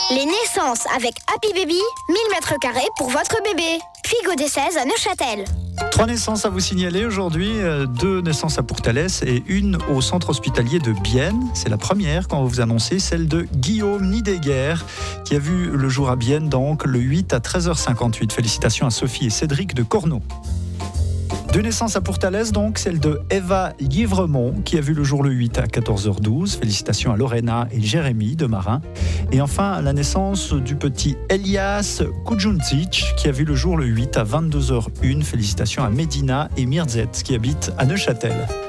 Les naissances avec Happy Baby, 1000 m² pour votre bébé. Puy des 16 à Neuchâtel. 3 naissances à vous signaler aujourd'hui, 2 naissances à Pourtalès et une au centre hospitalier de Bienne. C'est la première qu'on va vous annoncer, celle de Guillaume Nidegger, qui a vu le jour à Bienne donc le 8 à 13h58. Félicitations à Sophie et Cédric de Corneau. 2 naissances à Pourtalès, donc celle de Eva Livremont qui a vu le jour le 8 à 14h12. Félicitations à Lorena et Jérémy de Marin. Et enfin la naissance du petit Elias Kudjuncic qui a vu le jour le 8 à 22h01. Félicitations à Medina et Mirzet qui habitent à Neuchâtel.